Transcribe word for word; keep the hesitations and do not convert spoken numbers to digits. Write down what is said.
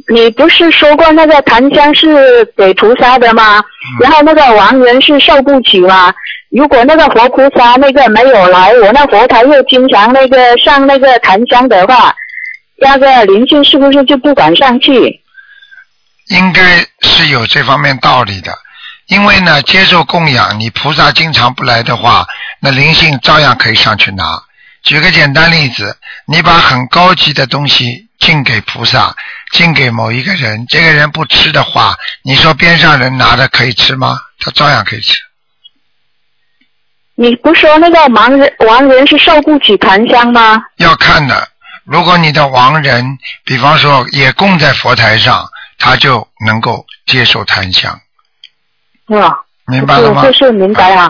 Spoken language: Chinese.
你不是说过那个檀香是给菩萨的吗？嗯、然后那个亡人是受不起吗？如果那个佛菩萨那个没有来，我那佛台又经常那个上那个檀香的话，那个灵性是不是就不敢上去？ 应该是有这方面道理的，因为呢，接受供养，你菩萨经常不来的话，那灵性照样可以上去拿。举个简单例子，你把很高级的东西敬给菩萨，敬给某一个人，这个人不吃的话，你说边上人拿的可以吃吗？他照样可以吃。 你不说那个亡人亡人是受不起檀香吗？ 要看的，如果你的亡人，比方说也供在佛台上，他就能够接受檀香。 啊， 明白了吗？ 这是明白啊。